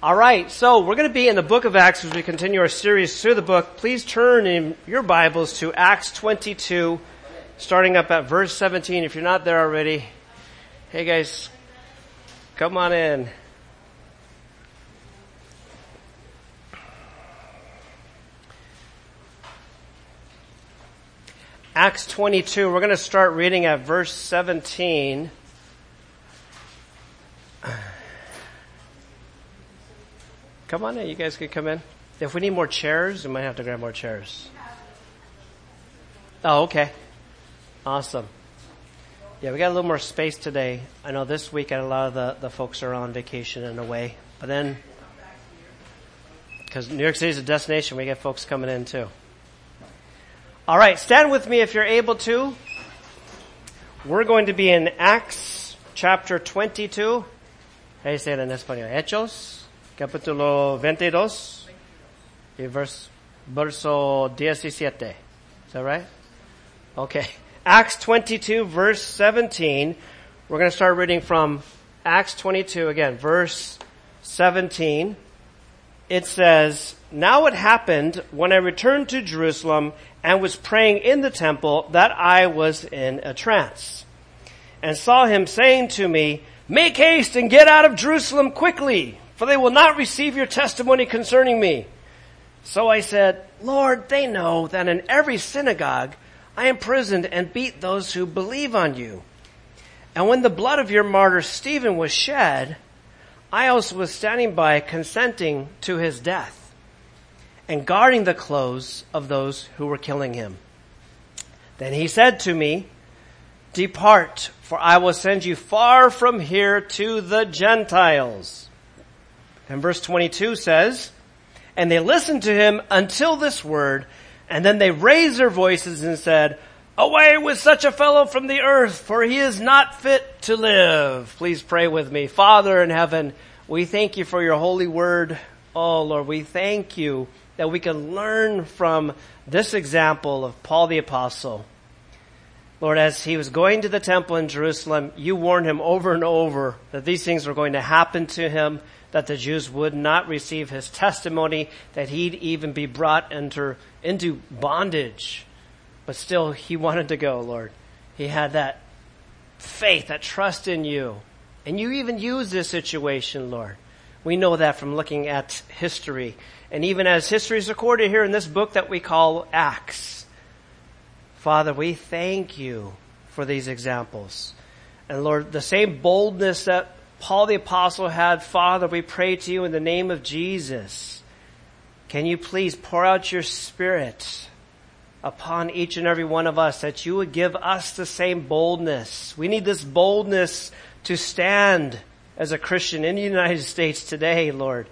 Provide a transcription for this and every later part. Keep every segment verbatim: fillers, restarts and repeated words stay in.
All right, so we're going to be in the book of Acts as we continue our series through the book. Please turn in your Bibles to Acts twenty-two, starting up at verse seventeen. If you're not there already, hey guys, come on in. Acts twenty-two, we're going to start reading at verse seventeen. Come on in, you guys can come in. If we need more chairs, we might have to grab more chairs. Oh, okay. Awesome. Yeah, we got a little more space today. I know this week a lot of the, the folks are on vacation and away. But then, because New York City is a destination, we get folks coming in too. All right, stand with me if you're able to. We're going to be in Acts chapter twenty-two. How do you say it in español? Hechos. Capítulo veintidós y verse, verso diecisiete. Is that right? Okay. Acts twenty-two, verse seventeen. We're going to start reading from Acts twenty-two again, verse seventeen. It says, "Now it happened when I returned to Jerusalem and was praying in the temple that I was in a trance, and saw him saying to me, 'Make haste and get out of Jerusalem quickly, for they will not receive your testimony concerning me.' So I said, 'Lord, they know that in every synagogue I imprisoned and beat those who believe on you. And when the blood of your martyr Stephen was shed, I also was standing by consenting to his death and guarding the clothes of those who were killing him. Then he said to me, Depart, for I will send you far from here to the Gentiles.' And verse twenty-two says, And they listened to him until this word, and then they raised their voices and said, Away with such a fellow from the earth, for he is not fit to live." Please pray with me. Father in heaven, we thank you for your holy word. Oh Lord, we thank you that we can learn from this example of Paul the Apostle. Lord, as he was going to the temple in Jerusalem, you warned him over and over that these things were going to happen to him, that the Jews would not receive his testimony, that he'd even be brought into, into bondage. But still, he wanted to go, Lord. He had that faith, that trust in you. And you even used this situation, Lord. We know that from looking at history. And even as history is recorded here in this book that we call Acts. Father, we thank you for these examples. And Lord, the same boldness that Paul the Apostle had, Father, we pray to you in the name of Jesus. Can you please pour out your Spirit upon each and every one of us, that you would give us the same boldness. We need this boldness to stand as a Christian in the United States today, Lord.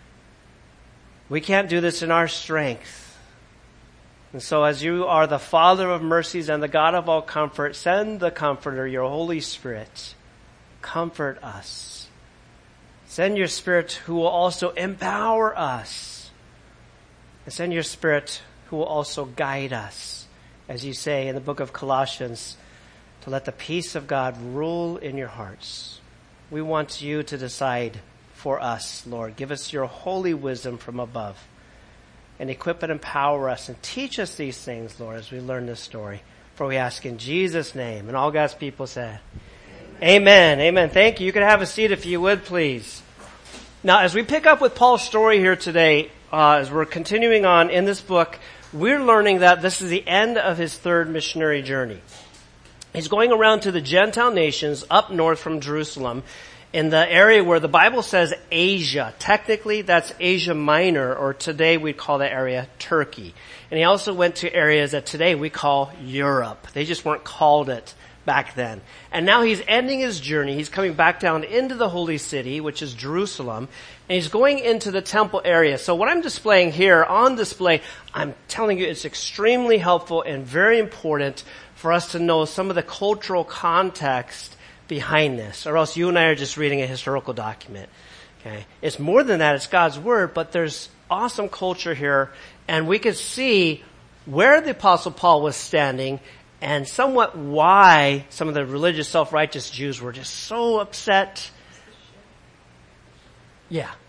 We can't do this in our strength. And so as you are the Father of mercies and the God of all comfort, send the Comforter, your Holy Spirit. Comfort us. Send your Spirit who will also empower us. And send your Spirit who will also guide us, as you say in the book of Colossians, to let the peace of God rule in your hearts. We want you to decide for us, Lord. Give us your holy wisdom from above, and equip and empower us, and teach us these things, Lord, as we learn this story. For we ask in Jesus' name. And all God's people said, Amen. Amen. Amen. Thank you. You can have a seat if you would, please. Now, as we pick up with Paul's story here today, uh, as we're continuing on in this book, we're learning that this is the end of his third missionary journey. He's going around to the Gentile nations up north from Jerusalem, in the area where the Bible says Asia. Technically, that's Asia Minor, or today we call that area Turkey. And he also went to areas that today we call Europe. They just weren't called it back then. And now he's ending his journey. He's coming back down into the holy city, which is Jerusalem, and he's going into the temple area. So what I'm displaying here on display, I'm telling you it's extremely helpful and very important for us to know some of the cultural context behind this, or else you and I are just reading a historical document. Okay, it's more than that. It's God's word, but there's awesome culture here, and we could see where the Apostle Paul was standing, and somewhat why some of the religious, self-righteous Jews were just so upset. Yeah,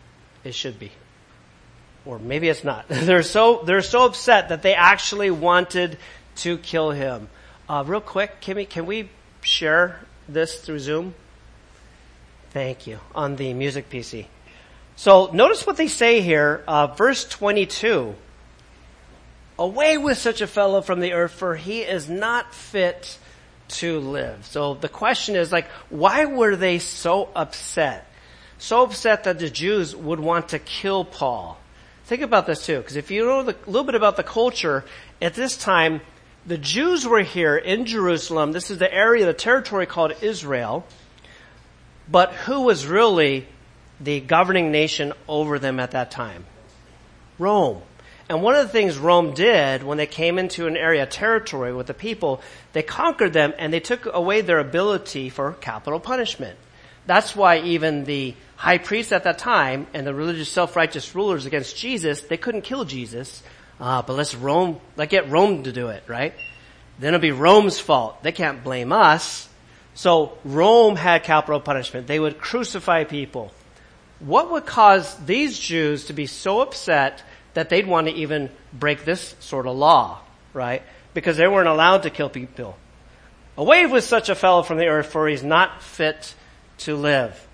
it should be. Or maybe it's not. They're so, they're so upset that they actually wanted to kill him. Uh, real quick, Kimmy, can we share this through Zoom? Thank you. On the music P C. So notice what they say here, uh, verse twenty-two. Away with such a fellow from the earth, for he is not fit to live. So the question is, like, why were they so upset? So upset that the Jews would want to kill Paul. Think about this too, because if you know the, a little bit about the culture, at this time, the Jews were here in Jerusalem. This is the area, the territory called Israel. But who was really the governing nation over them at that time? Rome. And one of the things Rome did when they came into an area, territory with the people, they conquered them and they took away their ability for capital punishment. That's why even the high priest at that time and the religious self-righteous rulers against Jesus, they couldn't kill Jesus. Uh, but let's Rome, let's get Rome to do it, right? Then it'll be Rome's fault. They can't blame us. So Rome had capital punishment. They would crucify people. What would cause these Jews to be so upset that they'd want to even break this sort of law, right? Because they weren't allowed to kill people. Away with such a fellow from the earth, for he's not fit to live.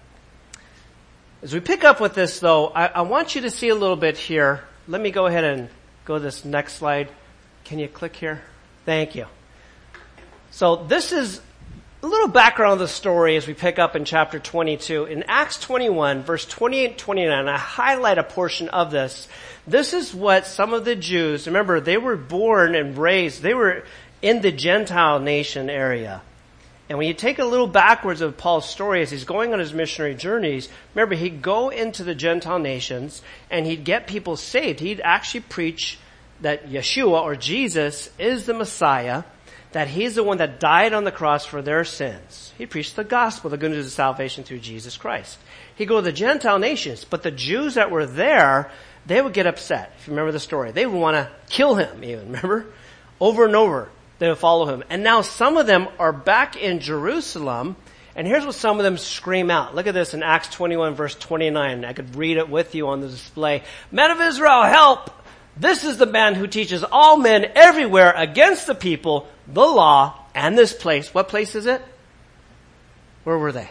As we pick up with this, though, I, I want you to see a little bit here. Let me go ahead and go to this next slide. Can you click here? Thank you. So this is a little background of the story as we pick up in chapter twenty-two. In Acts twenty-one, verse twenty-eight and twenty-nine, I highlight a portion of this. This is what some of the Jews, remember, they were born and raised, they were in the Gentile nation area. And when you take a little backwards of Paul's story as he's going on his missionary journeys, remember, he'd go into the Gentile nations and he'd get people saved. He'd actually preach that Yeshua, or Jesus, is the Messiah, that he's the one that died on the cross for their sins. He preached the gospel, the good news of salvation through Jesus Christ. He'd go to the Gentile nations, but the Jews that were there, they would get upset. If you remember the story, they would want to kill him even, remember? Over and over, they would follow him. And now some of them are back in Jerusalem, and here's what some of them scream out. Look at this in Acts twenty-one, verse twenty-nine. I could read it with you on the display. Men of Israel, help! This is the man who teaches all men everywhere against the people, the law, and this place. What place is it? Where were they?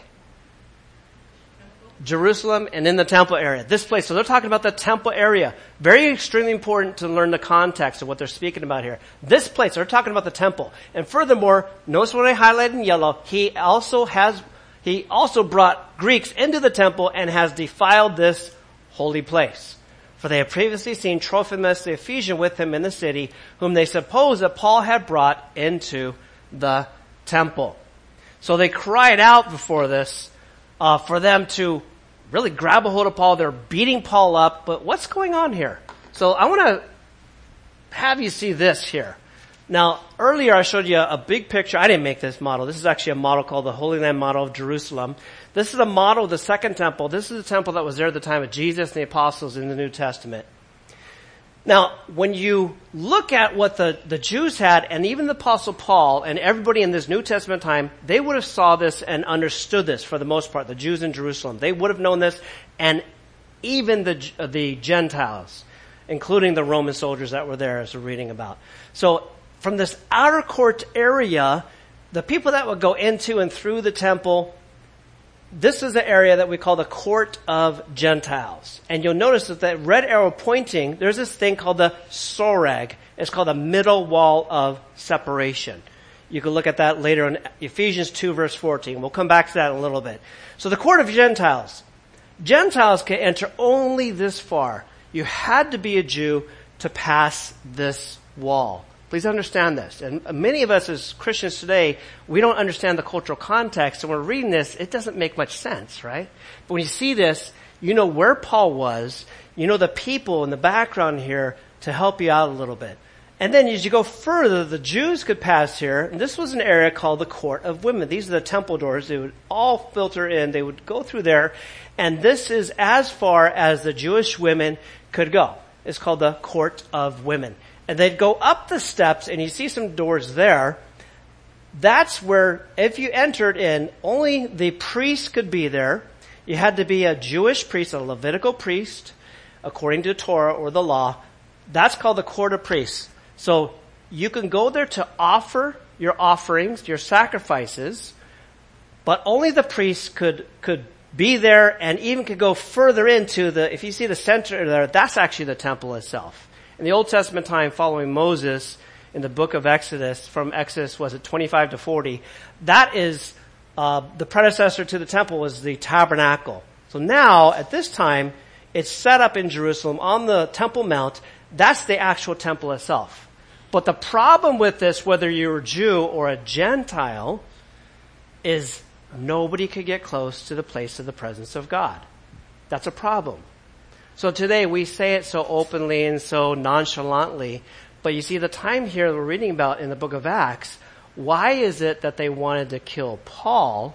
Jerusalem and in the temple area. This place. So they're talking about the temple area. Very extremely important to learn the context of what they're speaking about here. This place, they're talking about the temple. And furthermore, notice what I highlighted in yellow. He also has, he also brought Greeks into the temple and has defiled this holy place. For they had previously seen Trophimus the Ephesian with him in the city, whom they supposed that Paul had brought into the temple. So they cried out before this, uh, for them to really grab a hold of Paul. They're beating Paul up, but what's going on here? So I want to have you see this here. Now, earlier I showed you a big picture. I didn't make this model. This is actually a model called the Holy Land model of Jerusalem. This is a model of the second temple. This is the temple that was there at the time of Jesus and the apostles in the New Testament. Now, when you look at what the, the Jews had, and even the apostle Paul and everybody in this New Testament time, they would have saw this and understood this for the most part, the Jews in Jerusalem. They would have known this, and even the, the Gentiles, including the Roman soldiers that were there as we're reading about. So, from this outer court area, the people that would go into and through the temple, this is the area that we call the court of Gentiles. And you'll notice that that red arrow pointing, there's this thing called the soreg. It's called the middle wall of separation. You can look at that later in Ephesians two verse fourteen. We'll come back to that in a little bit. So the court of Gentiles. Gentiles can enter only this far. You had to be a Jew to pass this wall. Please understand this. And many of us as Christians today, we don't understand the cultural context. And when we're reading this, it doesn't make much sense, right? But when you see this, you know where Paul was. You know the people in the background here to help you out a little bit. And then as you go further, the Jews could pass here. And this was an area called the court of women. These are the temple doors. They would all filter in. They would go through there. And this is as far as the Jewish women could go. It's called the court of women. And they'd go up the steps, and you see some doors there. That's where, if you entered in, only the priest could be there. You had to be a Jewish priest, a Levitical priest, according to Torah or the law. That's called the court of priests. So you can go there to offer your offerings, your sacrifices, but only the priests could, could be there and even could go further into the, if you see the center there, that's actually the temple itself. In the Old Testament time following Moses, in the book of Exodus, from Exodus, was it twenty-five to forty, that is, uh, the predecessor to the temple was the tabernacle. So now, at this time, it's set up in Jerusalem on the Temple Mount. That's the actual temple itself. But the problem with this, whether you're a Jew or a Gentile, is nobody could get close to the place of the presence of God. That's a problem. So today we say it so openly and so nonchalantly, but you see the time here we're reading about in the book of Acts, why is it that they wanted to kill Paul?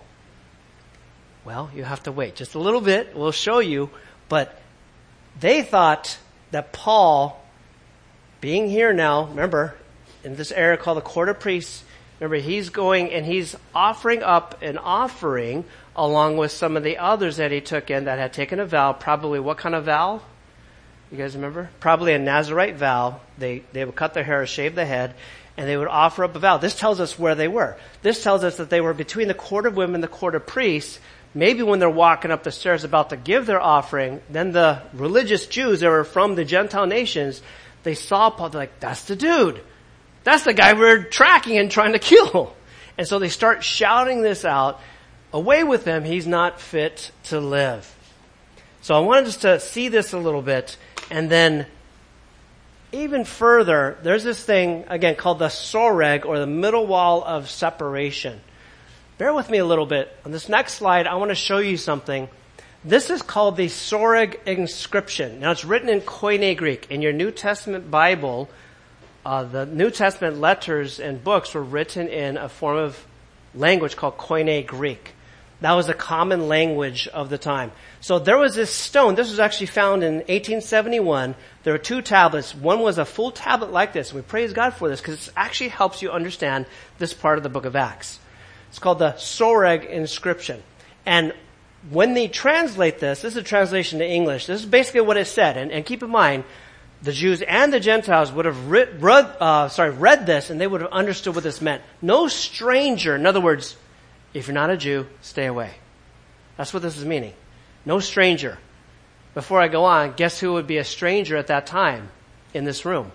Well, you have to wait just a little bit. We'll show you. But they thought that Paul, being here now, remember, in this area called the court of priests, remember, he's going and he's offering up an offering along with some of the others that he took in that had taken a vow. Probably what kind of vow? You guys remember? Probably a Nazirite vow. They, they would cut their hair, shave the head, and they would offer up a vow. This tells us where they were. This tells us that they were between the court of women and the court of priests. Maybe when they're walking up the stairs about to give their offering, then the religious Jews that were from the Gentile nations, they saw Paul, they're like, that's the dude. That's the guy we're tracking and trying to kill. And so they start shouting this out, away with him, he's not fit to live. So I wanted us to see this a little bit, and then even further, there's this thing, again, called the soreg, or the middle wall of separation. Bear with me a little bit. On this next slide, I want to show you something. This is called the soreg inscription. Now, it's written in Koine Greek. In your New Testament Bible, uh, the New Testament letters and books were written in a form of language called Koine Greek. That was a common language of the time. So there was this stone. This was actually found in eighteen seventy-one. There were two tablets. One was a full tablet like this. We praise God for this because it actually helps you understand this part of the book of Acts. It's called the soreg inscription. And when they translate this, this is a translation to English. This is basically what it said. And, and keep in mind, the Jews and the Gentiles would have read, read, uh, sorry, read this, and they would have understood what this meant. No stranger, in other words, if you're not a Jew, stay away. That's what this is meaning. No stranger. Before I go on, guess who would be a stranger at that time in this room?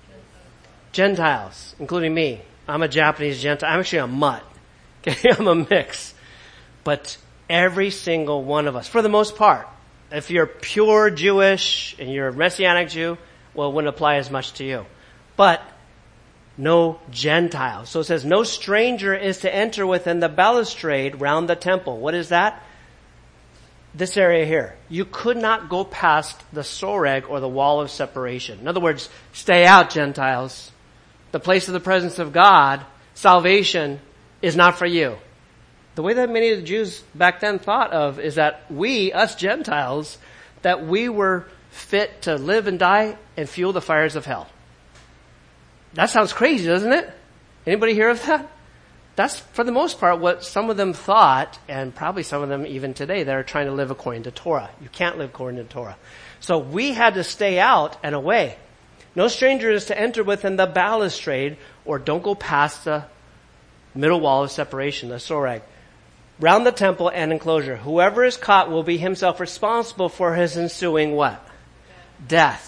Gentiles, including me. I'm a Japanese Gentile. I'm actually a mutt. Okay, I'm a mix. But every single one of us, for the most part, if you're pure Jewish and you're a Messianic Jew, well, it wouldn't apply as much to you. But no Gentile. So it says, no stranger is to enter within the balustrade round the temple. What is that? This area here. You could not go past the soreg, or the wall of separation. In other words, stay out, Gentiles. The place of the presence of God, salvation, is not for you. The way that many of the Jews back then thought of is that we, us Gentiles, that we were fit to live and die and fuel the fires of hell. That sounds crazy, doesn't it? Anybody hear of that? That's, for the most part, what some of them thought, and probably some of them even today, that are trying to live according to Torah. You can't live according to Torah. So we had to stay out and away. No stranger is to enter within the balustrade, or don't go past the middle wall of separation, the soreg, round the temple and enclosure. Whoever is caught will be himself responsible for his ensuing what? Death.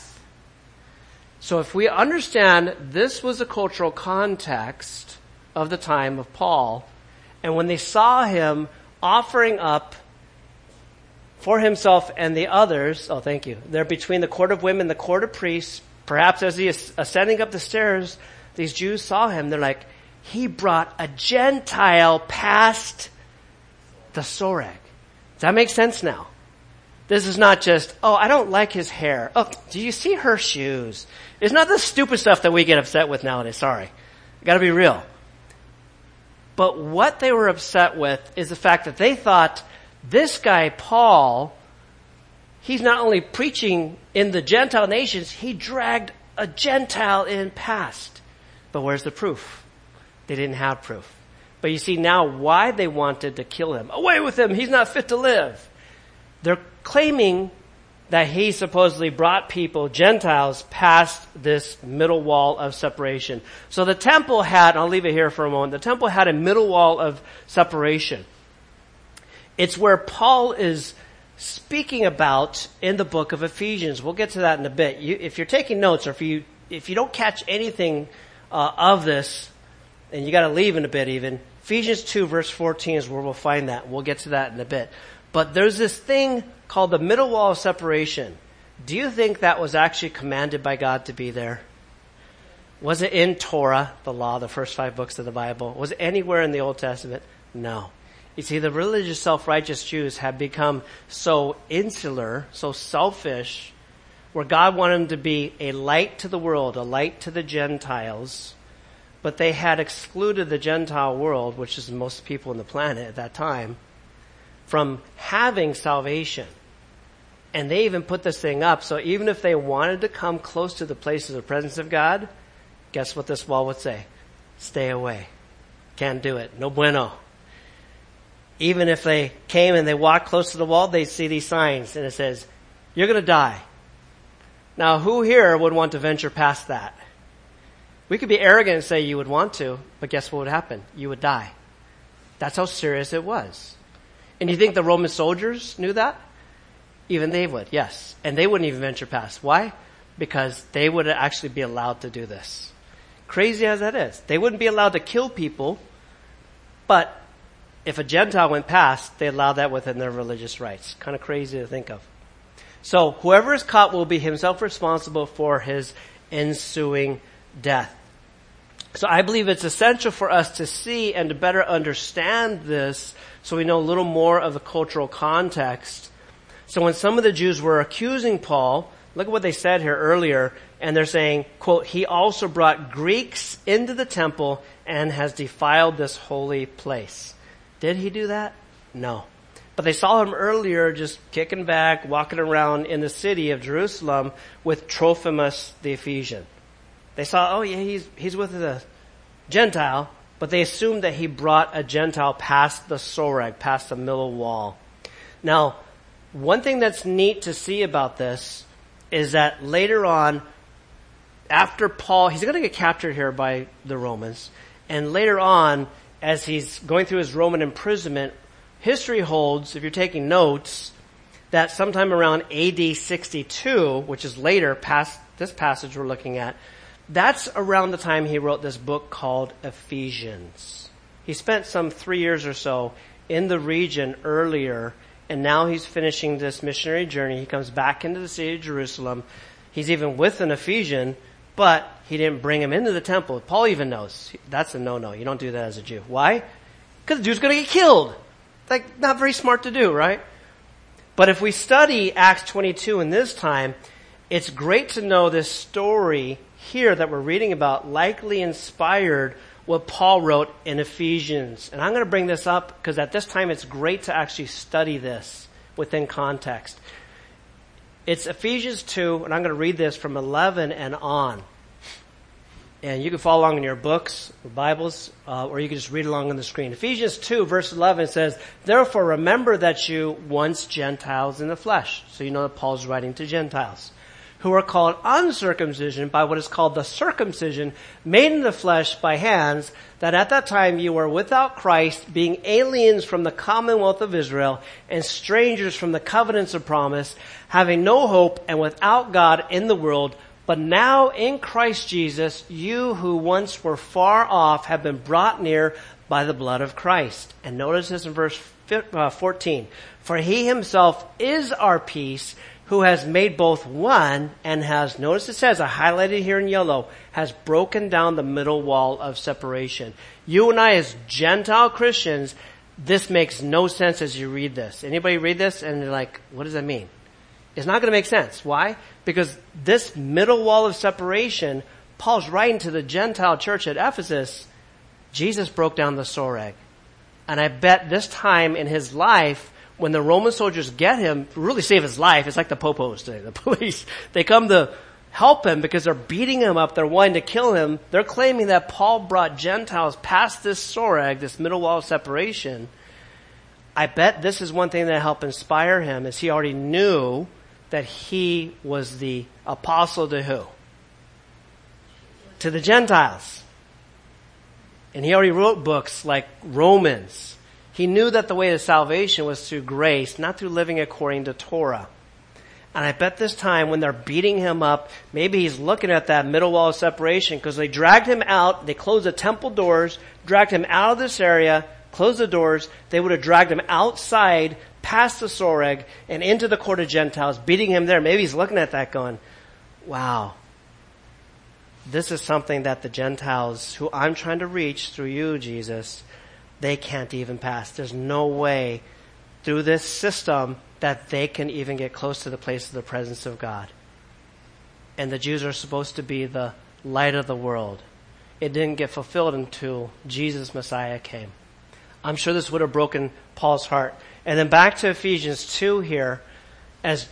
So if we understand this was a cultural context of the time of Paul, and when they saw him offering up for himself and the others, oh, thank you, they're between the court of women, the court of priests, perhaps as he is ascending up the stairs, these Jews saw him, they're like, he brought a Gentile past the soreg. Does that make sense now? This is not just, oh, I don't like his hair. Oh, do you see her shoes? It's not the stupid stuff that we get upset with nowadays. Sorry. I gotta be real. But what they were upset with is the fact that they thought this guy, Paul, he's not only preaching in the Gentile nations, he dragged a Gentile in past. But where's the proof? They didn't have proof. But you see now why they wanted to kill him. Away with him. He's not fit to live. they're claiming that he supposedly brought people, Gentiles, past this middle wall of separation. So the temple had, I'll leave it here for a moment, the temple had a middle wall of separation. It's where Paul is speaking about in the book of Ephesians. We'll get to that in a bit. You, if you're taking notes, or if you if you don't catch anything uh, of this, and you got to leave in a bit even, Ephesians two verse fourteen is where we'll find that. We'll get to that in a bit. But there's this thing called the middle wall of separation. Do you think that was actually commanded by God to be there? Was it in Torah, the law, the first five books of the Bible? Was it anywhere in the Old Testament? No. You see, the religious self-righteous Jews had become so insular, so selfish, where God wanted them to be a light to the world, a light to the Gentiles, but they had excluded the Gentile world, which is most people on the planet at that time, from having salvation. And they even put this thing up, so even if they wanted to come close to the place of the presence of God, guess what this wall would say? Stay away. Can't do it. No bueno. Even if they came and they walked close to the wall, they'd see these signs, and it says, you're going to die. Now, who here would want to venture past that? We could be arrogant and say you would want to, but guess what would happen? You would die. That's how serious it was. And you think the Roman soldiers knew that? Even they would, yes. And they wouldn't even venture past. Why? Because they would actually be allowed to do this. Crazy as that is. They wouldn't be allowed to kill people, but if a Gentile went past, they allowed that within their religious rights. Kind of crazy to think of. So whoever is caught will be himself responsible for his ensuing death. So I believe it's essential for us to see and to better understand this so we know a little more of the cultural context. So when some of the Jews were accusing Paul, look at what they said here earlier, and they're saying, quote, he also brought Greeks into the temple and has defiled this holy place. Did he do that? No. But they saw him earlier just kicking back, walking around in the city of Jerusalem with Trophimus the Ephesian. They saw, oh yeah, he's, he's with a Gentile, but they assumed that he brought a Gentile past the soreg, past the middle wall. Now, one thing that's neat to see about this is that later on, after Paul, he's going to get captured here by the Romans, and later on, as he's going through his Roman imprisonment, history holds, if you're taking notes, that sometime around A D sixty-two, which is later past this passage we're looking at, that's around the time he wrote this book called Ephesians. He spent some three years or so in the region earlier, and now he's finishing this missionary journey. He comes back into the city of Jerusalem. He's even with an Ephesian, but he didn't bring him into the temple. Paul even knows that's a no-no. You don't do that as a Jew. Why? Because the Jew's going to get killed. Like, not very smart to do, right? But if we study Acts twenty-two in this time, it's great to know this story here that we're reading about likely inspired what Paul wrote in Ephesians. And I'm going to bring this up because at this time it's great to actually study this within context. It's Ephesians two, and I'm going to read this from eleven and on. And you can follow along in your books or Bibles, uh, or you can just read along on the screen. Ephesians two, verse eleven says, therefore remember that you once Gentiles in the flesh. So you know that Paul's writing to Gentiles, who are called uncircumcision by what is called the circumcision made in the flesh by hands, that at that time you were without Christ, being aliens from the commonwealth of Israel and strangers from the covenants of promise, having no hope and without God in the world. But now in Christ Jesus, you who once were far off have been brought near by the blood of Christ. And notice this in verse fourteen. For he himself is our peace, who has made both one and has, notice it says, I highlighted here in yellow, has broken down the middle wall of separation. You and I as Gentile Christians, this makes no sense as you read this. Anybody read this and they're like, what does that mean? It's not going to make sense. Why? Because this middle wall of separation, Paul's writing to the Gentile church at Ephesus, Jesus broke down the soreg. And I bet this time in his life, when the Roman soldiers get him, really save his life, it's like the popos today, the police. They come to help him because they're beating him up, they're wanting to kill him. They're claiming that Paul brought Gentiles past this soreg, this middle wall of separation. I bet this is one thing that helped inspire him, is he already knew that he was the apostle to who? To the Gentiles. And he already wrote books like Romans. He knew that the way to salvation was through grace, not through living according to Torah. And I bet this time when they're beating him up, maybe he's looking at that middle wall of separation, because they dragged him out, they closed the temple doors, dragged him out of this area, closed the doors. They would have dragged him outside, past the Soreg, and into the court of Gentiles, beating him there. Maybe he's looking at that going, wow, this is something that the Gentiles, who I'm trying to reach through you, Jesus, they can't even pass. There's no way through this system that they can even get close to the place of the presence of God. And the Jews are supposed to be the light of the world. It didn't get fulfilled until Jesus, Messiah, came. I'm sure this would have broken Paul's heart. And then back to Ephesians two here, as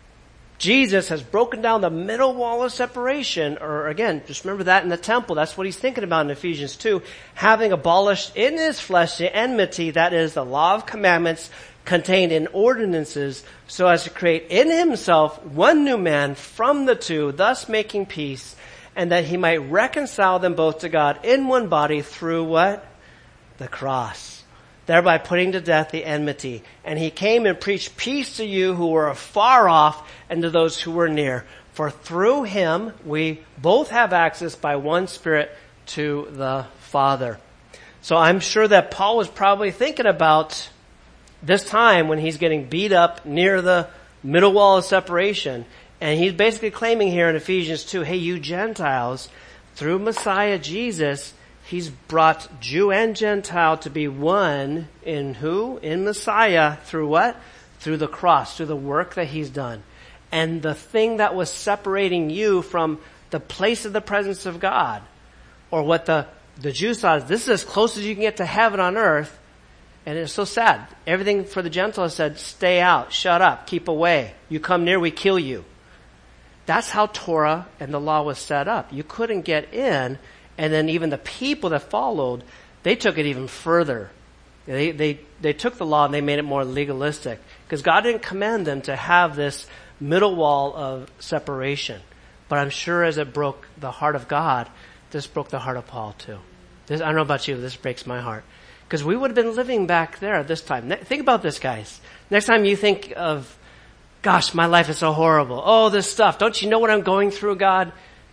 Jesus has broken down the middle wall of separation, or again, just remember that in the temple, that's what he's thinking about in Ephesians two, having abolished in his flesh the enmity, that is the law of commandments contained in ordinances, so as to create in himself one new man from the two, thus making peace, and that he might reconcile them both to God in one body through what? The cross, thereby putting to death the enmity. And he came and preached peace to you who were afar off and to those who were near. For through him we both have access by one Spirit to the Father. So I'm sure that Paul was probably thinking about this time when he's getting beat up near the middle wall of separation. And he's basically claiming here in Ephesians two, hey, you Gentiles, through Messiah Jesus, he's brought Jew and Gentile to be one in who? In Messiah. Through what? Through the cross, through the work that he's done. And the thing that was separating you from the place of the presence of God, or what the, the Jews thought, this is as close as you can get to heaven on earth. And it's so sad. Everything for the Gentiles said, stay out, shut up, keep away. You come near, we kill you. That's how Torah and the law was set up. You couldn't get in. And then even the people that followed, they took it even further. They, they, they took the law and they made it more legalistic. Because God didn't command them to have this middle wall of separation. But I'm sure as it broke the heart of God, this broke the heart of Paul too. This, I don't know about you, this breaks my heart. Because we would have been living back there at this time. Think about this, guys. Next time you think of, gosh, my life is so horrible. Oh, this stuff. Don't you know what I'm going through, God?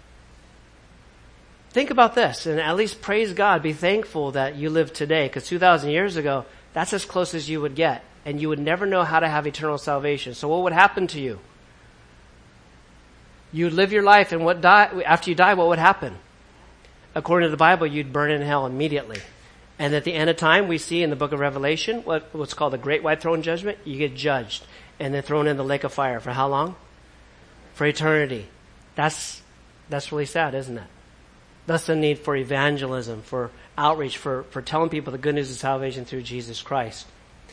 Think about this and at least praise God. Be thankful that you live today, because two thousand years ago, that's as close as you would get. And you would never know how to have eternal salvation. So what would happen to you? You'd live your life, and what die, after you die, what would happen? According to the Bible, you'd burn in hell immediately. And at the end of time, we see in the book of Revelation, what, what's called the Great White Throne Judgment, you get judged and then thrown in the lake of fire. For how long? For eternity. That's, that's really sad, isn't it? That's the need for evangelism, for outreach, for, for telling people the good news of salvation through Jesus Christ.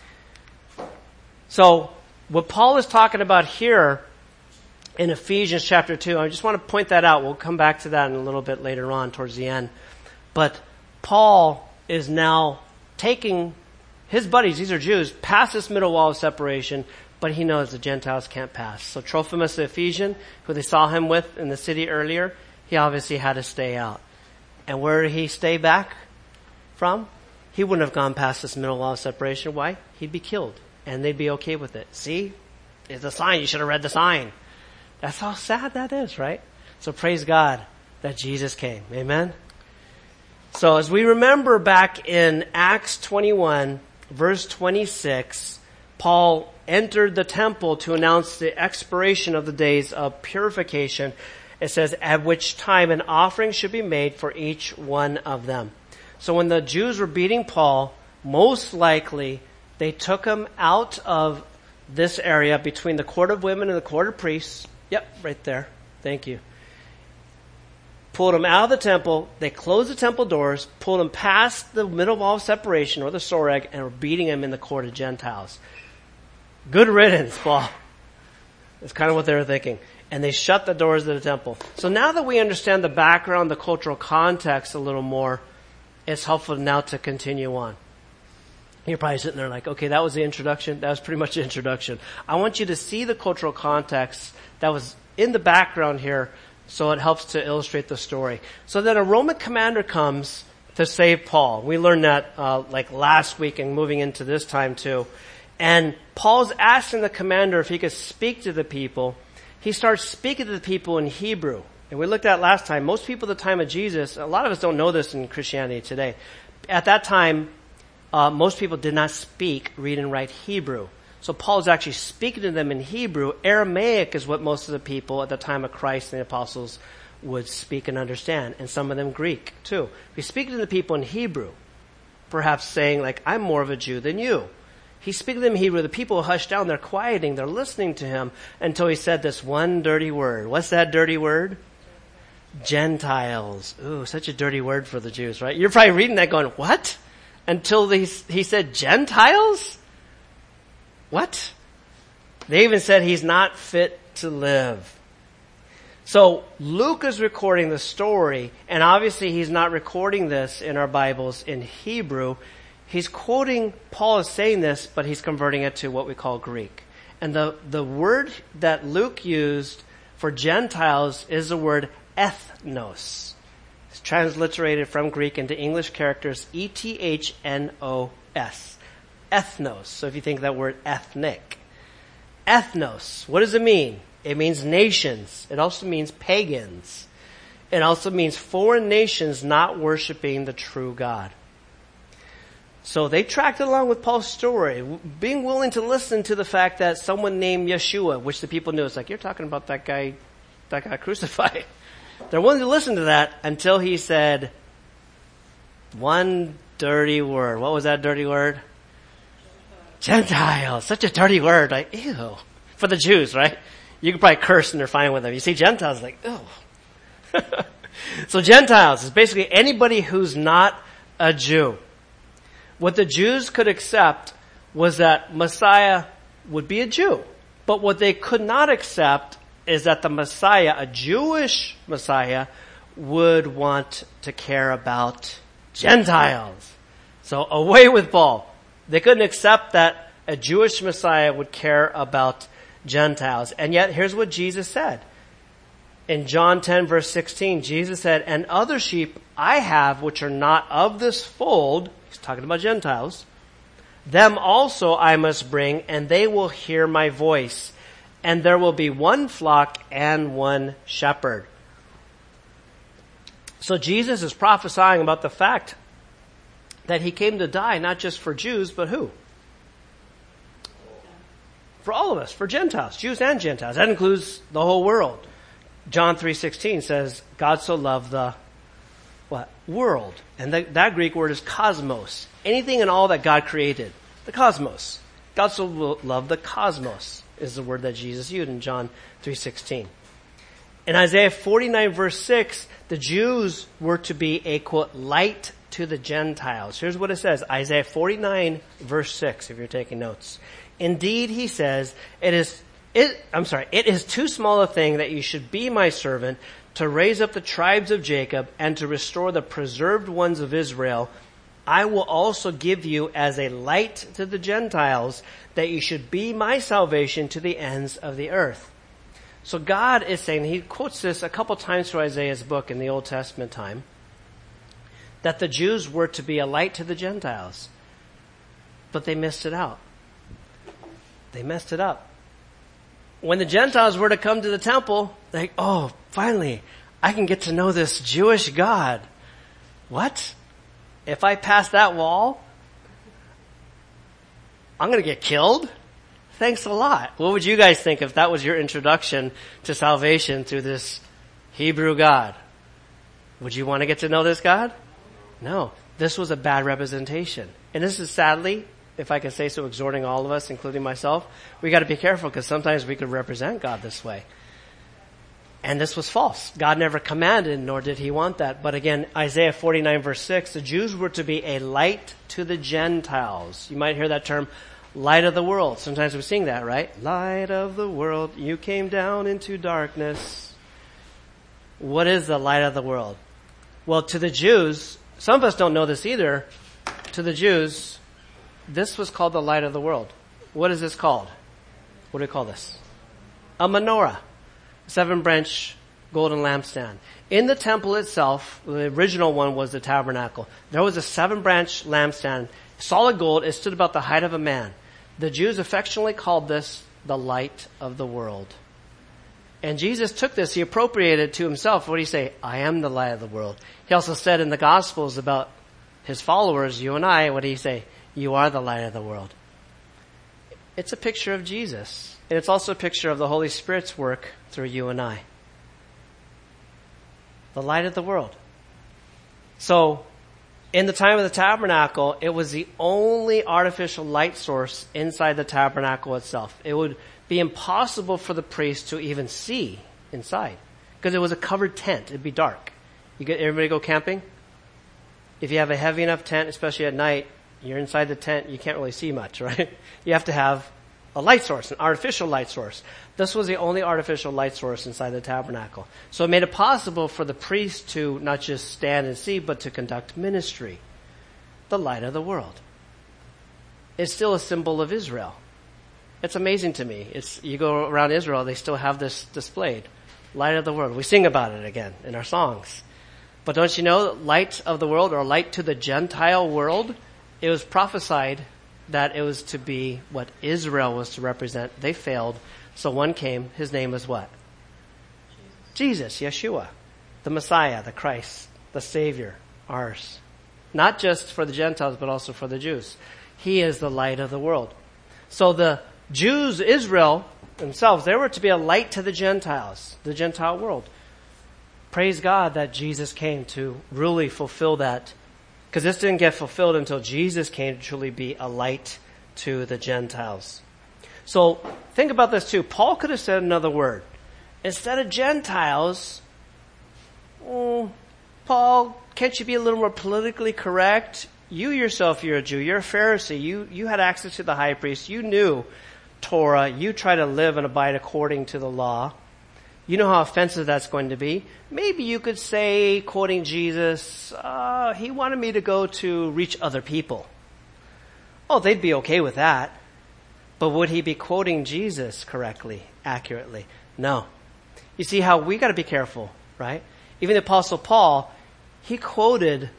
So, what Paul is talking about here in Ephesians chapter two, I just want to point that out. We'll come back to that in a little bit later on towards the end. But Paul is now taking his buddies, these are Jews, past this middle wall of separation, but he knows the Gentiles can't pass. So Trophimus the Ephesian, who they saw him with in the city earlier, he obviously had to stay out. And where did he stay back from? He wouldn't have gone past this middle wall of separation. Why? He'd be killed. And they'd be okay with it. See? It's a sign. You should have read the sign. That's how sad that is, right? So praise God that Jesus came. Amen? So as we remember back in Acts twenty-one, verse twenty-six, Paul entered the temple to announce the expiration of the days of purification. It says, at which time an offering should be made for each one of them. So when the Jews were beating Paul, most likely they took him out of this area between the court of women and the court of priests. Yep, right there. Thank you. Pulled him out of the temple. They closed the temple doors, pulled him past the middle wall of separation, or the Soreg, and were beating him in the court of Gentiles. Good riddance, Paul. That's kind of what they were thinking. And they shut the doors of the temple. So now that we understand the background, the cultural context a little more, it's helpful now to continue on. You're probably sitting there like, okay, that was the introduction. That was pretty much the introduction. I want you to see the cultural context that was in the background here, so it helps to illustrate the story. So then a Roman commander comes to save Paul. We learned that uh, like last week and moving into this time too. And Paul's asking the commander if he could speak to the people. He starts speaking to the people in Hebrew. And we looked at last time, most people at the time of Jesus, a lot of us don't know this in Christianity today. At that time, Uh, most people did not speak, read, and write Hebrew. So Paul is actually speaking to them in Hebrew. Aramaic is what most of the people at the time of Christ and the apostles would speak and understand, and some of them Greek too. He's speaking to the people in Hebrew, perhaps saying like, I'm more of a Jew than you. He's speaking to them in Hebrew. The people hush down, they're quieting, they're listening to him until he said this one dirty word. What's that dirty word? Gentiles. Ooh, such a dirty word for the Jews, right? You're probably reading that going, what? Until he, he said Gentiles? What? They even said he's not fit to live. So Luke is recording the story, and obviously he's not recording this in our Bibles in Hebrew. He's quoting, Paul is saying this, but he's converting it to what we call Greek. And the, the word that Luke used for Gentiles is the word ethnos. It's transliterated from Greek into English characters E T H N O S. Ethnos. So if you think of that word ethnic. Ethnos. What does it mean? It means nations. It also means pagans. It also means foreign nations not worshiping the true God. So they tracked along with Paul's story, being willing to listen to the fact that someone named Yeshua, which the people knew, it's like, you're talking about that guy, that got crucified. They're willing to listen to that until he said one dirty word. What was that dirty word? Gentiles. Such a dirty word. Like, ew. For the Jews, right? You can probably curse and they're fine with them. You see Gentiles, like, ew. So Gentiles is basically anybody who's not a Jew. What the Jews could accept was that Messiah would be a Jew. But what they could not accept is that the Messiah, a Jewish Messiah, would want to care about Gentiles. So away with Paul. They couldn't accept that a Jewish Messiah would care about Gentiles. And yet, here's what Jesus said. In John ten, verse sixteen, Jesus said, and other sheep I have which are not of this fold, he's talking about Gentiles, them also I must bring, and they will hear my voice. And there will be one flock and one shepherd. So Jesus is prophesying about the fact that he came to die not just for Jews, but who? For all of us, for Gentiles, Jews and Gentiles. That includes the whole world. John three sixteen says, God so loved the what? World. And the, that Greek word is cosmos. Anything and all that God created. The cosmos. God so loved the cosmos is the word that Jesus used in John three sixteen. In Isaiah forty-nine verse six, the Jews were to be a, quote, light to the Gentiles. Here's what it says. Isaiah forty-nine verse six, if you're taking notes. Indeed, he says, it is, it, I'm sorry, it is too small a thing that you should be my servant to raise up the tribes of Jacob and to restore the preserved ones of Israel. I will also give you as a light to the Gentiles, that you should be my salvation to the ends of the earth. So God is saying, he quotes this a couple times through Isaiah's book in the Old Testament time, that the Jews were to be a light to the Gentiles. But they missed it out. They messed it up. When the Gentiles were to come to the temple, like, oh, finally, I can get to know this Jewish God. What? If I pass that wall, I'm going to get killed? Thanks a lot. What would you guys think if that was your introduction to salvation through this Hebrew God? Would you want to get to know this God? No. This was a bad representation. And this is sadly, if I can say so, exhorting all of us, including myself, we got to be careful because sometimes we could represent God this way. And this was false. God never commanded, nor did he want that. But again, Isaiah forty-nine verse six, the Jews were to be a light to the Gentiles. You might hear that term, light of the world. Sometimes we sing that, right? Light of the world, you came down into darkness. What is the light of the world? Well, to the Jews, some of us don't know this either. To the Jews, this was called the light of the world. What is this called? What do we call this? A menorah. Seven branch golden lampstand. In the temple itself, the original one was the tabernacle. There was a seven branch lampstand, solid gold. It stood about the height of a man. The Jews affectionately called this the light of the world. And Jesus took this, he appropriated it to himself. What did he say? I am the light of the world. He also said in the Gospels about his followers, you and I, what did he say? You are the light of the world. It's a picture of Jesus. And it's also a picture of the Holy Spirit's work through you and I. The light of the world. So, in the time of the tabernacle, it was the only artificial light source inside the tabernacle itself. It would be impossible for the priest to even see inside because it was a covered tent. It'd be dark. You get everybody go camping? If you have a heavy enough tent, especially at night, you're inside the tent, you can't really see much, right? You have to have a light source, an artificial light source. This was the only artificial light source inside the tabernacle. So it made it possible for the priest to not just stand and see, but to conduct ministry. The light of the world. It's still a symbol of Israel. It's amazing to me. It's, you go around Israel, they still have this displayed. Light of the world. We sing about it again in our songs. But don't you know, light of the world, or light to the Gentile world, it was prophesied that it was to be what Israel was to represent. They failed. So one came. His name was what? Jesus, Jesus Yeshua, the Messiah, the Christ, the Savior, ours. Not just for the Gentiles, but also for the Jews. He is the light of the world. So the Jews, Israel themselves, they were to be a light to the Gentiles, the Gentile world. Praise God that Jesus came to really fulfill that. Because this didn't get fulfilled until Jesus came to truly be a light to the Gentiles. So think about this too. Paul could have said another word. Instead of Gentiles, oh, Paul, can't you be a little more politically correct? You yourself, you're a Jew. You're a Pharisee. You, you had access to the high priest. You knew Torah. You try to live and abide according to the law. You know how offensive that's going to be. Maybe you could say, quoting Jesus, uh, he wanted me to go to reach other people. Oh, they'd be okay with that. But would he be quoting Jesus correctly, accurately? No. You see how we got to be careful, right? Even the Apostle Paul, he quoted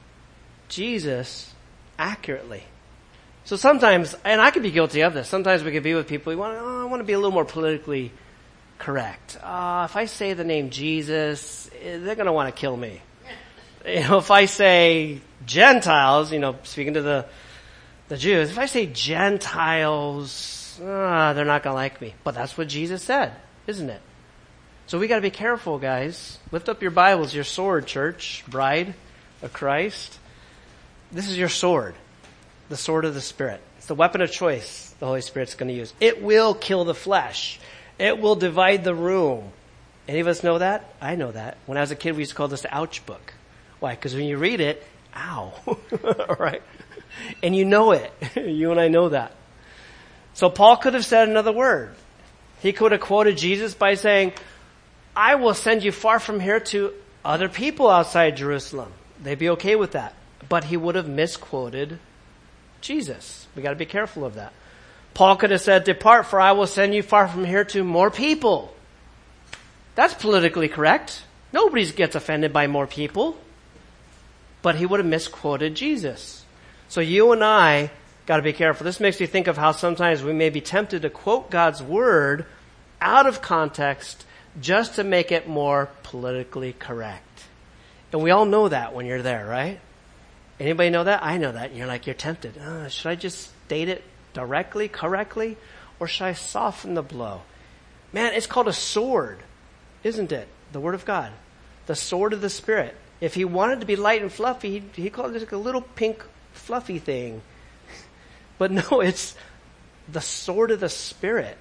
Jesus accurately. So sometimes, and I could be guilty of this, sometimes we could be with people, we want, oh, I want to be a little more politically correct. Uh, if I say the name Jesus, they're going to want to kill me. You know, if I say Gentiles, you know, speaking to the the Jews, if I say Gentiles, uh, they're not going to like me. But that's what Jesus said, isn't it? So we got to be careful, guys. Lift up your Bibles, your sword, church, bride of Christ. This is your sword, the sword of the Spirit. It's the weapon of choice the Holy Spirit's going to use. It will kill the flesh. It will divide the room. Any of us know that? I know that. When I was a kid, we used to call this the ouch book. Why? Because when you read it, ow. All right? And you know it. You and I know that. So Paul could have said another word. He could have quoted Jesus by saying, I will send you far from here to other people outside Jerusalem. They'd be okay with that. But he would have misquoted Jesus. We got to be careful of that. Paul could have said, depart, for I will send you far from here to more people. That's politically correct. Nobody gets offended by more people. But he would have misquoted Jesus. So you and I got to be careful. This makes me think of how sometimes we may be tempted to quote God's word out of context just to make it more politically correct. And we all know that when you're there, right? Anybody know that? I know that. And you're like, you're tempted. Uh, should I just state it directly, correctly, or should I soften the blow? Man, it's called a sword, isn't it? The Word of God. The sword of the Spirit. If he wanted to be light and fluffy, he, he called it like a little pink fluffy thing. But no, it's the sword of the Spirit.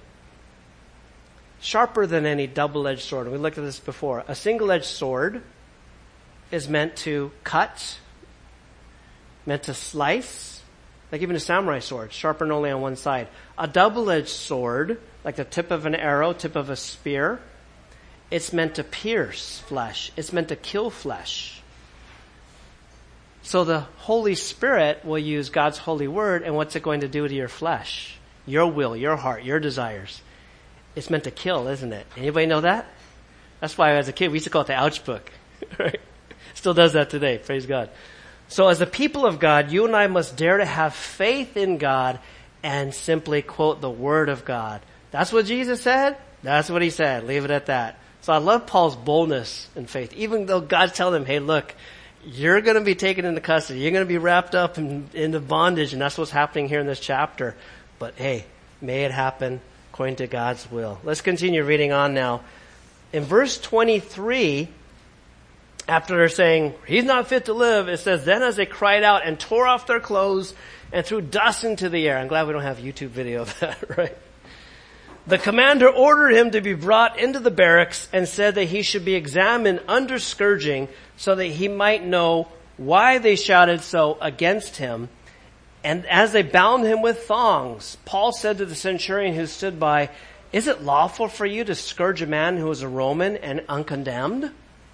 Sharper than any double-edged sword. We looked at this before. A single-edged sword is meant to cut, meant to slice, like even a samurai sword, sharpened only on one side. A double-edged sword, like the tip of an arrow, tip of a spear, it's meant to pierce flesh. It's meant to kill flesh. So the Holy Spirit will use God's holy word, and what's it going to do to your flesh? Your will, your heart, your desires. It's meant to kill, isn't it? Anybody know that? That's why as a kid we used to call it the ouch book. Right? Still does that today, praise God. So as a people of God, you and I must dare to have faith in God and simply quote the word of God. That's what Jesus said. That's what he said. Leave it at that. So I love Paul's boldness in faith. Even though God's telling him, hey, look, you're going to be taken into custody. You're going to be wrapped up in, into bondage. And that's what's happening here in this chapter. But hey, may it happen according to God's will. Let's continue reading on now. In verse twenty-three, after they're saying, he's not fit to live, it says, then as they cried out and tore off their clothes and threw dust into the air. I'm glad we don't have YouTube video of that, right? The commander ordered him to be brought into the barracks and said that he should be examined under scourging so that he might know why they shouted so against him. And as they bound him with thongs, Paul said to the centurion who stood by, is it lawful for you to scourge a man who is a Roman and uncondemned?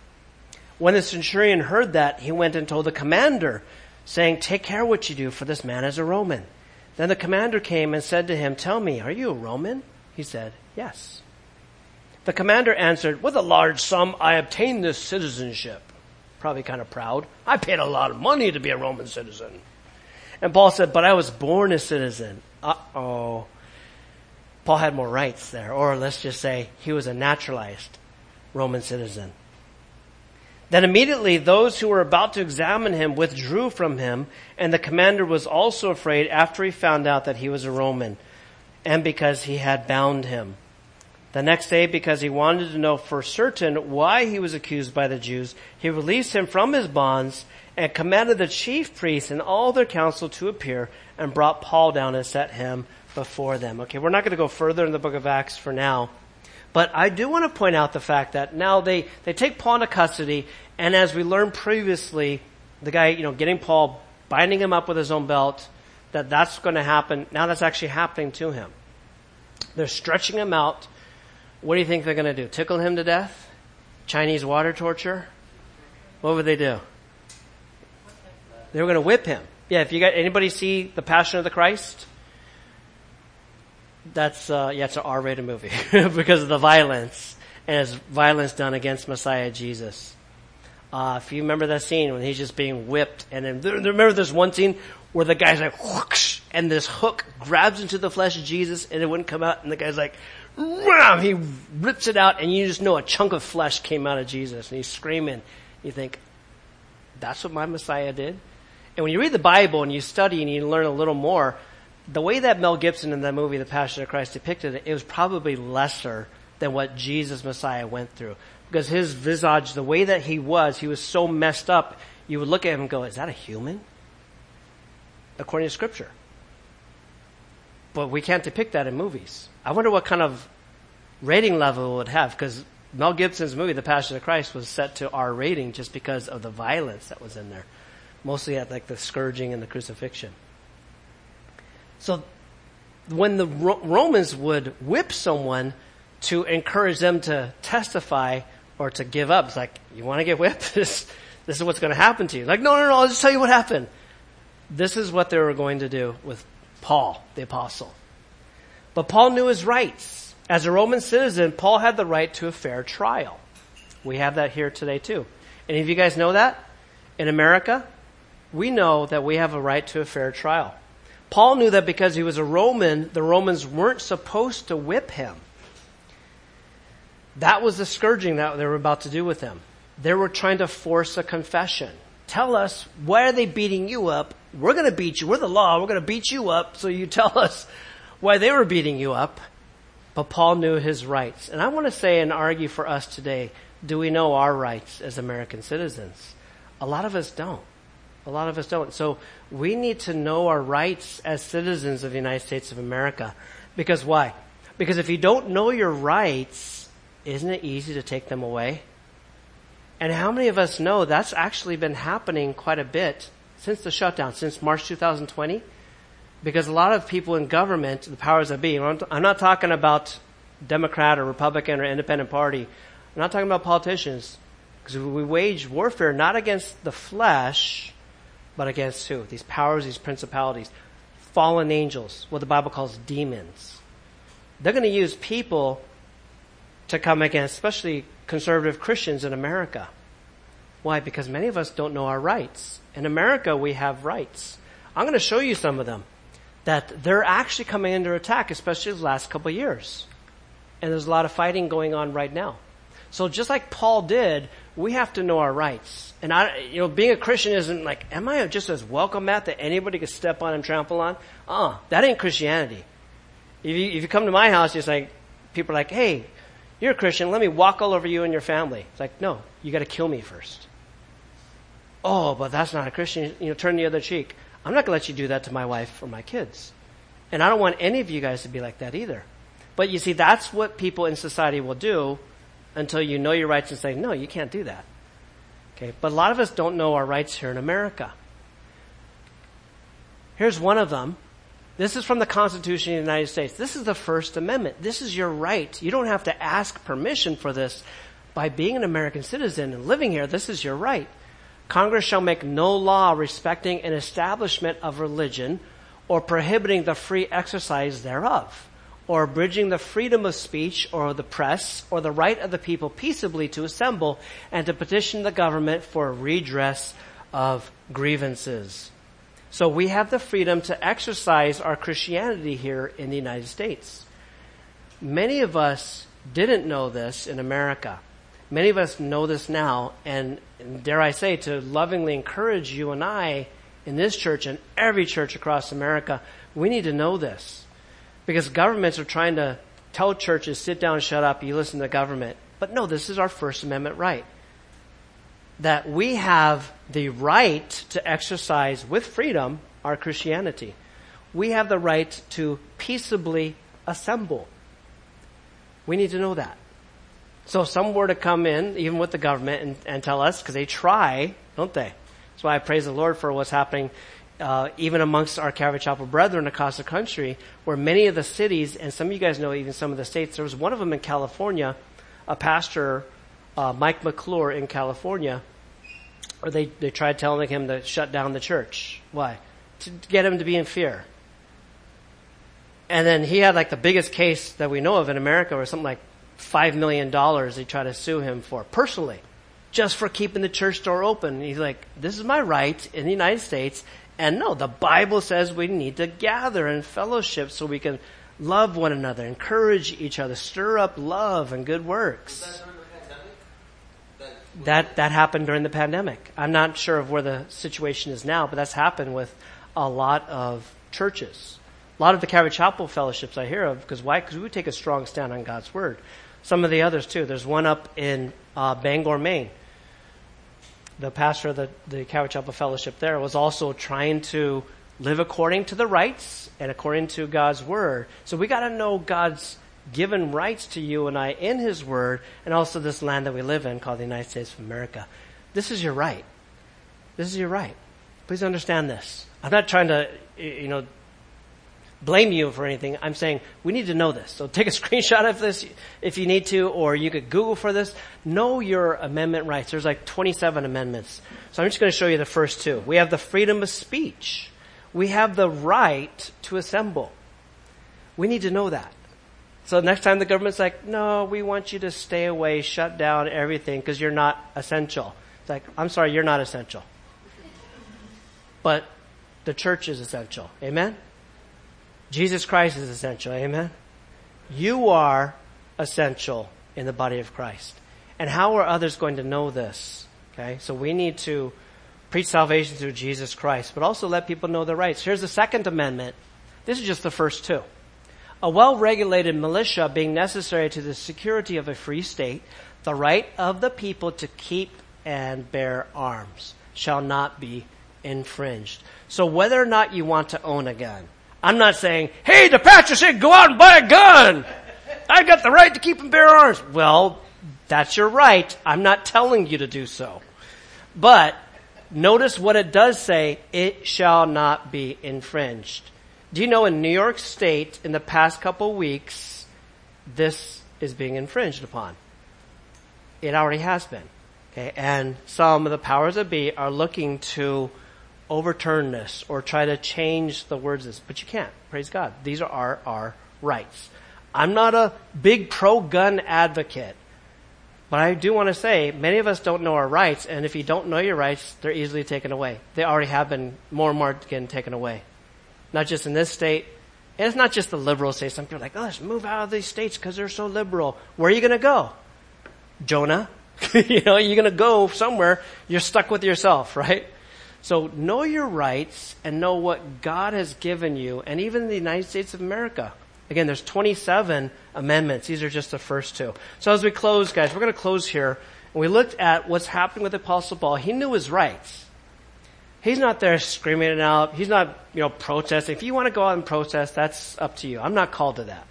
When the centurion heard that, he went and told the commander, saying, take care what you do, for this man is a Roman. Then the commander came and said to him, tell me, are you a Roman? He said, yes. The commander answered, with a large sum I obtained this citizenship. Probably kind of proud. I paid a lot of money to be a Roman citizen. And Paul said, but I was born a citizen. Uh-oh. Paul had more rights there. Or let's just say he was a naturalized Roman citizen. Then immediately those who were about to examine him withdrew from him, and the commander was also afraid after he found out that he was a Roman, and because he had bound him. The next day, because he wanted to know for certain why he was accused by the Jews, he released him from his bonds and commanded the chief priests and all their council to appear, and brought Paul down and set him before them. Okay, we're not going to go further in the book of Acts for now. But I do want to point out the fact that now they, they take Paul into custody, and as we learned previously, the guy, you know, getting Paul, binding him up with his own belt, that that's going to happen. Now that's actually happening to him. They're stretching him out. What do you think they're going to do? Tickle him to death? Chinese water torture? What would they do? They were going to whip him. Yeah, if you got anybody see The Passion of the Christ? That's, uh, yeah, it's an R-rated movie because of the violence, and it's violence done against Messiah Jesus. Uh, if you remember that scene when he's just being whipped, and then, remember there's one scene where the guy's like, whoosh, and this hook grabs into the flesh of Jesus and it wouldn't come out, and the guy's like, wham, he rips it out, and you just know a chunk of flesh came out of Jesus, and he's screaming. You think, that's what my Messiah did? And when you read the Bible and you study and you learn a little more, the way that Mel Gibson in that movie, The Passion of Christ, depicted it, it was probably lesser than what Jesus Messiah went through. Because his visage, the way that he was, he was so messed up, you would look at him and go, is that a human? According to Scripture. But we can't depict that in movies. I wonder what kind of rating level it would have, because Mel Gibson's movie, The Passion of Christ, was set to R rating just because of the violence that was in there. Mostly at like the scourging and the crucifixion. So when the Ro- Romans would whip someone to encourage them to testify or to give up, it's like, you want to get whipped? This, this is what's going to happen to you. Like, no, no, no, I'll just tell you what happened. This is what they were going to do with Paul, the apostle. But Paul knew his rights. As a Roman citizen, Paul had the right to a fair trial. We have that here today too. Any of you guys know that? In America, we know that we have a right to a fair trial. Paul knew that because he was a Roman, the Romans weren't supposed to whip him. That was the scourging that they were about to do with him. They were trying to force a confession. Tell us, why are they beating you up? We're going to beat you. We're the law. We're going to beat you up. So you tell us why they were beating you up. But Paul knew his rights. And I want to say and argue for us today, do we know our rights as American citizens? A lot of us don't. A lot of us don't. So we need to know our rights as citizens of the United States of America. Because why? Because if you don't know your rights, isn't it easy to take them away? And how many of us know that's actually been happening quite a bit since the shutdown, since March two thousand twenty? Because a lot of people in government, the powers that be, I'm not talking about Democrat or Republican or Independent Party. I'm not talking about politicians. Because we wage warfare not against the flesh, but against who? These powers, these principalities, fallen angels, what the Bible calls demons. They're going to use people to come against, especially conservative Christians in America. Why? Because many of us don't know our rights. In America, we have rights. I'm going to show you some of them, that they're actually coming under attack, especially the last couple of years. And there's a lot of fighting going on right now. So just like Paul did, we have to know our rights. And I, you know, being a Christian isn't like, am I just as welcome mat that anybody could step on and trample on? Uh, that ain't Christianity. If you, if you come to my house, it's like, people are like, hey, you're a Christian, let me walk all over you and your family. It's like, no, you gotta kill me first. Oh, but that's not a Christian, you know, turn the other cheek. I'm not gonna let you do that to my wife or my kids. And I don't want any of you guys to be like that either. But you see, that's what people in society will do until you know your rights and say, no, you can't do that. Okay, but a lot of us don't know our rights here in America. Here's one of them. This is from the Constitution of the United States. This is the First Amendment. This is your right. You don't have to ask permission for this. By being an American citizen and living here, this is your right. Congress shall make no law respecting an establishment of religion or prohibiting the free exercise thereof, or abridging the freedom of speech or the press, or the right of the people peaceably to assemble and to petition the government for redress of grievances. So we have the freedom to exercise our Christianity here in the United States. Many of us didn't know this in America. Many of us know this now, and, and dare I say, to lovingly encourage you and I in this church and every church across America, we need to know this. Because governments are trying to tell churches, sit down, shut up, you listen to the government. But no, this is our First Amendment right. That we have the right to exercise with freedom our Christianity. We have the right to peaceably assemble. We need to know that. So if some were to come in, even with the government, and, and tell us, because they try, don't they? That's why I praise the Lord for what's happening Uh, even amongst our Calvary Chapel brethren across the country, where many of the cities, and some of you guys know even some of the states, there was one of them in California, a pastor, uh, Mike McClure in California, or they, they tried telling him to shut down the church. Why? To get him to be in fear. And then he had like the biggest case that we know of in America, or something like five million dollars they tried to sue him for, personally, just for keeping the church door open. And he's like, this is my right in the United States. And no, the Bible says we need to gather in fellowship so we can love one another, encourage each other, stir up love and good works. Was that during the pandemic? That, that, that happened during the pandemic. I'm not sure of where the situation is now, but that's happened with a lot of churches. A lot of the Calvary Chapel fellowships I hear of, because why? Because we take a strong stand on God's Word. Some of the others too. There's one up in uh, Bangor, Maine. The pastor of the, the Calvary Chapel Fellowship there was also trying to live according to the rights and according to God's Word. So we got to know God's given rights to you and I in His Word, and also this land that we live in called the United States of America. This is your right. This is your right. Please understand this. I'm not trying to, you know, blame you for anything. I'm saying we need to know this. So take a screenshot of this if you need to, or you could Google for this. Know your amendment rights. There's like twenty-seven amendments. So I'm just going to show you the first two. We have the freedom of speech. We have the right to assemble. We need to know that. So next time the government's like, no, we want you to stay away, shut down everything because you're not essential. It's like, I'm sorry, you're not essential. But the church is essential. Amen? Jesus Christ is essential. Amen? You are essential in the body of Christ. And how are others going to know this? Okay, so we need to preach salvation through Jesus Christ, but also let people know their rights. Here's the Second Amendment. This is just the first two. A well-regulated militia being necessary to the security of a free state, the right of the people to keep and bear arms shall not be infringed. So whether or not you want to own a gun, I'm not saying, hey, the pastor said go out and buy a gun. I got the right to keep and bear arms. Well, that's your right. I'm not telling you to do so. But notice what it does say, it shall not be infringed. Do you know in New York State, in the past couple weeks, this is being infringed upon? It already has been. Okay, and some of the powers that be are looking to overturn this or try to change the words of this, but you can't. Praise God. These are our, our rights. I'm not a big pro-gun advocate, but I do want to say many of us don't know our rights, and if you don't know your rights, they're easily taken away. They already have been more and more getting taken away. Not just in this state, and it's not just the liberal states. Some people are like, oh, let's move out of these states because they're so liberal. Where are you going to go? Jonah? You know, you're going to go somewhere. You're stuck with yourself, right? So know your rights and know what God has given you, and even in the United States of America. Again, there's twenty-seven amendments. These are just the first two. So as we close, guys, we're going to close here. And we looked at what's happening with the Apostle Paul. He knew his rights. He's not there screaming it out. He's not, you know, protesting. If you want to go out and protest, that's up to you. I'm not called to that.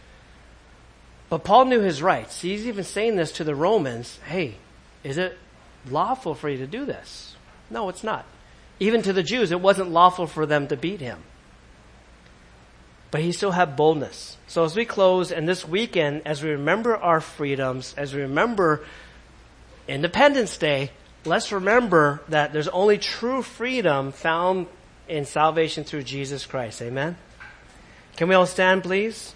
But Paul knew his rights. He's even saying this to the Romans. Hey, is it lawful for you to do this? No, it's not. Even to the Jews, it wasn't lawful for them to beat him. But he still had boldness. So as we close, and this weekend, as we remember our freedoms, as we remember Independence Day, let's remember that there's only true freedom found in salvation through Jesus Christ. Amen? Can we all stand, please?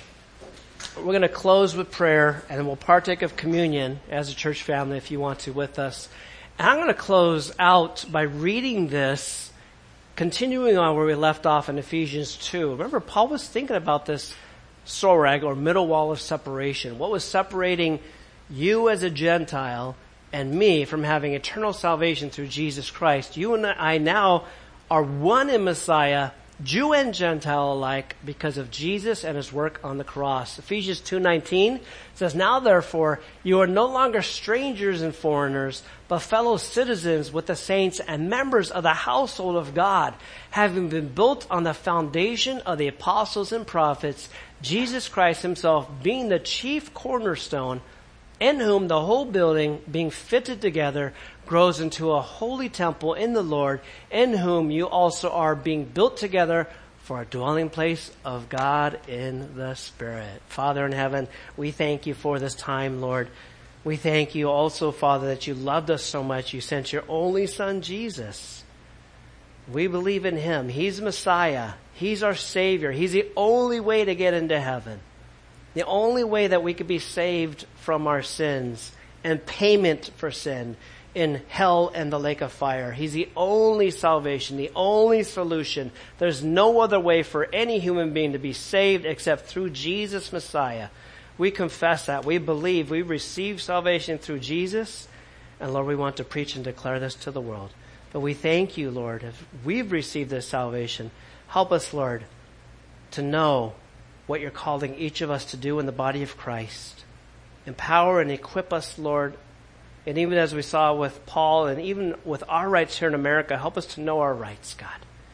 We're going to close with prayer, and then we'll partake of communion as a church family if you want to with us. And I'm going to close out by reading this, continuing on where we left off in Ephesians two. Remember, Paul was thinking about this sorag, or middle wall of separation. What was separating you as a Gentile and me from having eternal salvation through Jesus Christ? You and I now are one in Messiah, Jew and Gentile alike, because of Jesus and his work on the cross. Ephesians two nineteen says, now therefore, you are no longer strangers and foreigners, but fellow citizens with the saints and members of the household of God, having been built on the foundation of the apostles and prophets, Jesus Christ himself being the chief cornerstone, in whom the whole building, being fitted together, grows into a holy temple in the Lord, in whom you also are being built together for a dwelling place of God in the Spirit. Father in heaven, we thank you for this time, Lord. We thank you also, Father, that you loved us so much. You sent your only Son, Jesus. We believe in him. He's Messiah. He's our Savior. He's the only way to get into heaven. The only way that we could be saved from our sins and payment for sin in hell and the lake of fire. He's the only salvation, the only solution. There's no other way for any human being to be saved except through Jesus Messiah. We confess that. We believe we receive salvation through Jesus. And Lord, we want to preach and declare this to the world. But we thank you, Lord, if we've received this salvation. Help us, Lord, to know what you're calling each of us to do in the body of Christ. Empower and equip us, Lord. And even as we saw with Paul, and even with our rights here in America, help us to know our rights, God.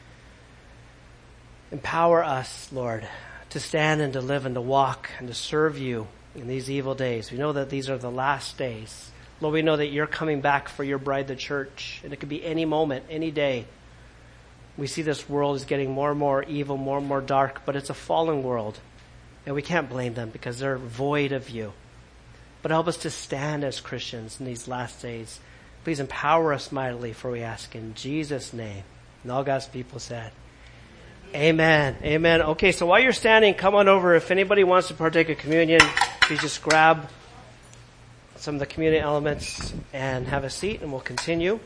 Empower us, Lord, to stand and to live and to walk and to serve you in these evil days. We know that these are the last days. Lord, we know that you're coming back for your bride, the church, and it could be any moment, any day. We see this world is getting more and more evil, more and more dark, but it's a fallen world, and we can't blame them because they're void of you. But help us to stand as Christians in these last days. Please empower us mightily, for we ask in Jesus' name. And all God's people said, amen. Amen. Okay, so while you're standing, come on over. If anybody wants to partake of communion, please just grab some of the communion elements and have a seat, and we'll continue.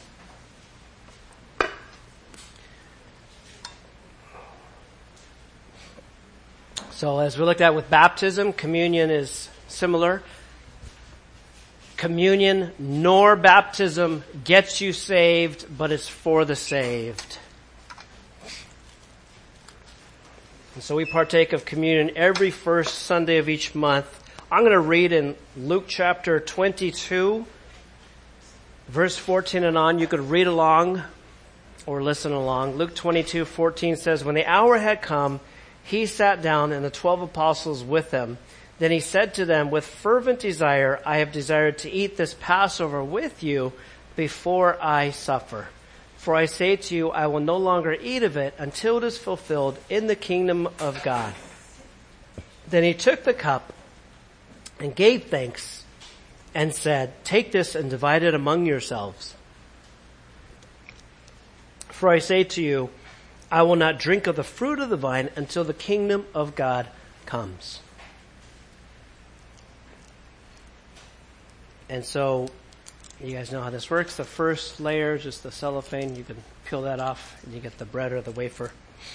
So as we looked at with baptism, communion is similar. Communion nor baptism gets you saved, but it's for the saved. And so we partake of communion every first Sunday of each month. I'm going to read in Luke chapter twenty-two, verse fourteen and on. You could read along or listen along. Luke twenty-two fourteen says, when the hour had come, he sat down and the twelve apostles with him. Then he said to them, with fervent desire, I have desired to eat this Passover with you before I suffer. For I say to you, I will no longer eat of it until it is fulfilled in the kingdom of God. Then he took the cup and gave thanks and said, take this and divide it among yourselves. For I say to you, I will not drink of the fruit of the vine until the kingdom of God comes. And so, you guys know how this works. The first layer is just the cellophane. You can peel that off and you get the bread or the wafer.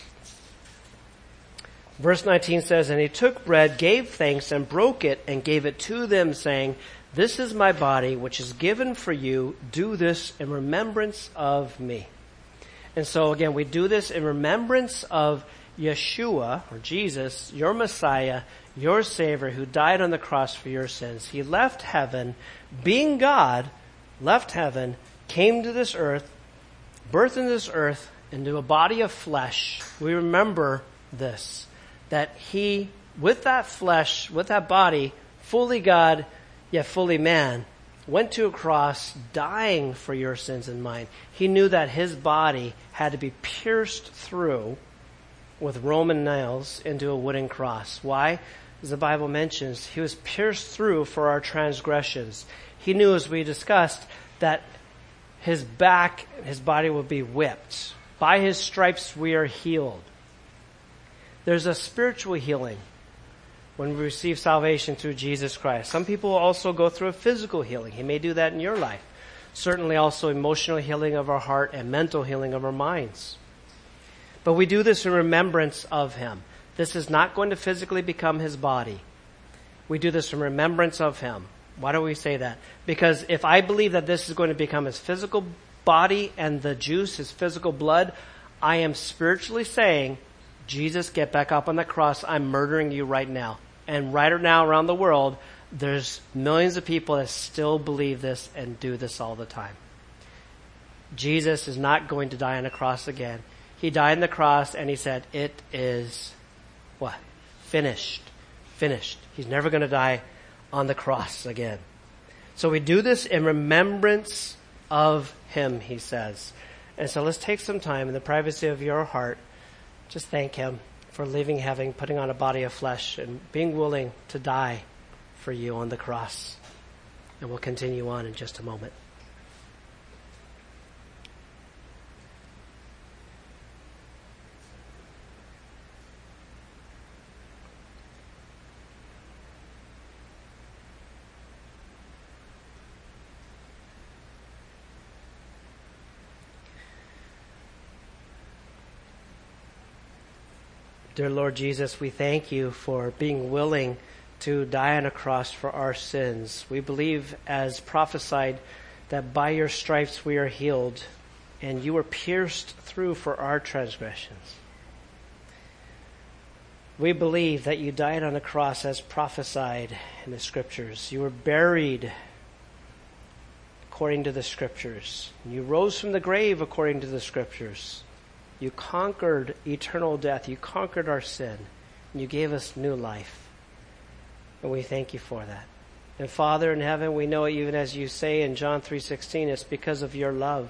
Verse nineteen says, and he took bread, gave thanks, and broke it, and gave it to them, saying, this is my body, which is given for you. Do this in remembrance of me. And so again, we do this in remembrance of Yeshua, or Jesus, your Messiah, your Savior, who died on the cross for your sins. He left heaven, being God, left heaven, came to this earth, birthed into this earth, into a body of flesh. We remember this, that he, with that flesh, with that body, fully God, yet fully man, went to a cross, dying for your sins and mine. He knew that his body had to be pierced through with Roman nails into a wooden cross. Why? As the Bible mentions, he was pierced through for our transgressions. He knew, as we discussed, that his back, his body would be whipped. By his stripes we are healed. There's a spiritual healing when we receive salvation through Jesus Christ. Some people also go through a physical healing. He may do that in your life. Certainly also emotional healing of our heart and mental healing of our minds. But we do this in remembrance of him. This is not going to physically become his body. We do this in remembrance of him. Why do we say that? Because if I believe that this is going to become his physical body and the juice, his physical blood, I am spiritually saying, Jesus, get back up on the cross. I'm murdering you right now. And right now around the world, there's millions of people that still believe this and do this all the time. Jesus is not going to die on a cross again. He died on the cross and he said, it is what? Finished. Finished. He's never going to die on the cross again. So we do this in remembrance of him, he says. And so let's take some time in the privacy of your heart. Just thank him for leaving heaven, putting on a body of flesh, and being willing to die for you on the cross. And we'll continue on in just a moment. Dear Lord Jesus, we thank you for being willing to die on a cross for our sins. We believe, as prophesied, that by your stripes we are healed, and you were pierced through for our transgressions. We believe that you died on a cross as prophesied in the scriptures. You were buried according to the scriptures. You rose from the grave according to the scriptures. You conquered eternal death. You conquered our sin. And you gave us new life. And we thank you for that. And Father in heaven, we know even as you say in John three sixteen, it's because of your love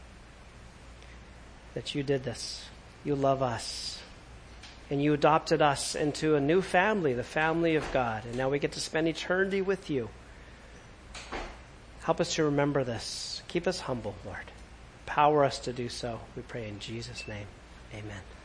that you did this. You love us. And you adopted us into a new family, the family of God. And now we get to spend eternity with you. Help us to remember this. Keep us humble, Lord. Empower us to do so. We pray in Jesus' name. Amen.